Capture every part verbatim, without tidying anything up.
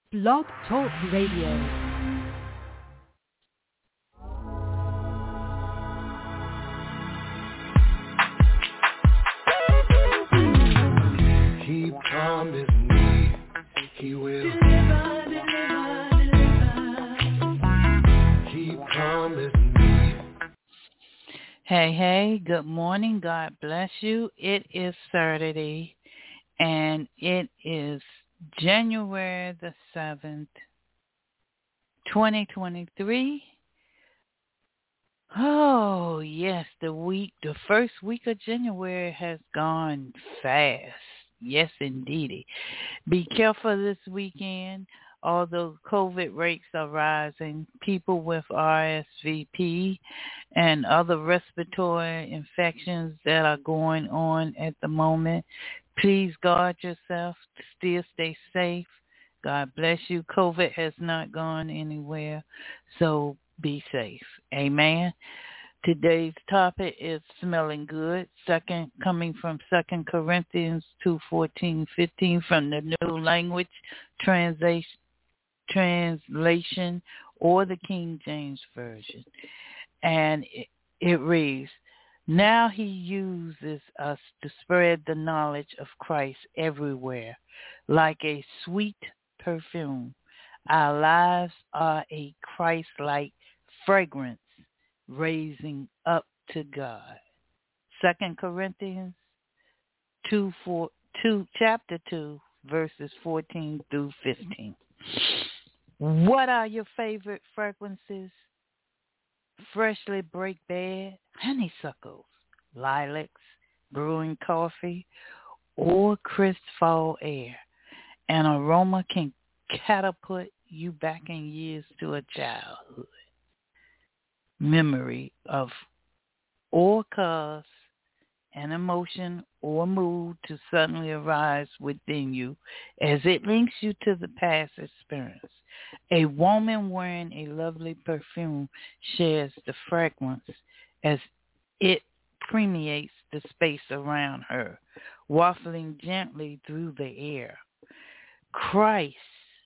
Blog Talk Radio. He promised me he will deliver, deliver, deliver. He promised me. Hey, hey, good morning. God bless you. It is Saturday, and it is January the seventh, twenty twenty-three. Oh, yes, the week, the first week of January has gone fast. Yes, indeedy. Be careful this weekend. Although COVID rates are rising, people with R S V P and other respiratory infections that are going on at the moment, please guard yourself. Still stay safe. God bless you. COVID has not gone anywhere, so be safe. Amen. Today's topic is smelling good. Second, coming from Second Corinthians two fourteen fifteen from the New Language Translation, translation or the King James Version, and it, it reads, "Now he uses us to spread the knowledge of Christ everywhere, like a sweet perfume. Our lives are a Christ-like fragrance, raising up to God." Second Corinthians two, four, two, chapter two, verses fourteen through fifteen. What are your favorite fragrances? Freshly baked bread, honeysuckles, lilacs, brewing coffee, or crisp fall air. An aroma can catapult you back in years to a childhood memory of or cause an emotion or mood to suddenly arise within you as it links you to the past experience. A woman wearing a lovely perfume shares the fragrance as it permeates the space around her, wafting gently through the air. Christ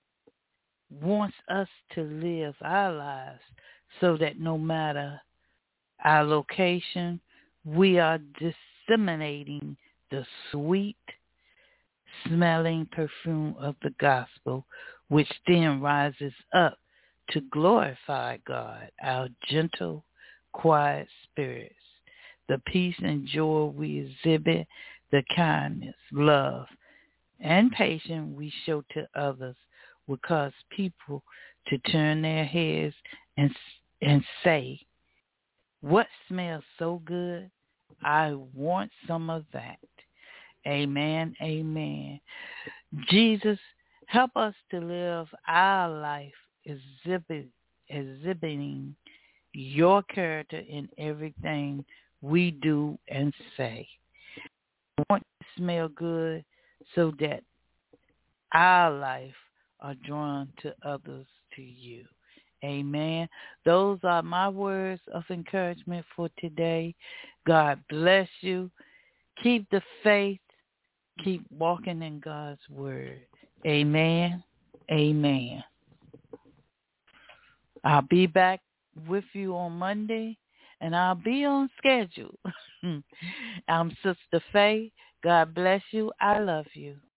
wants us to live our lives so that no matter our location, we are disseminating the sweet smelling perfume of the gospel, which then rises up to glorify God, our gentle, quiet spirits, the peace and joy we exhibit, the kindness, love, and patience we show to others will cause people to turn their heads and and say, "What smells so good? I want some of that." Amen, amen. Jesus, help us to live our life exhibit, exhibiting your character in everything we do and say. I want to smell good so that our life are drawn to others to you. Amen. Those are my words of encouragement for today. God bless you. Keep the faith. Keep walking in God's word. Amen. Amen. I'll be back with you on Monday, and I'll be on schedule. I'm Sister Faye. God bless you. I love you.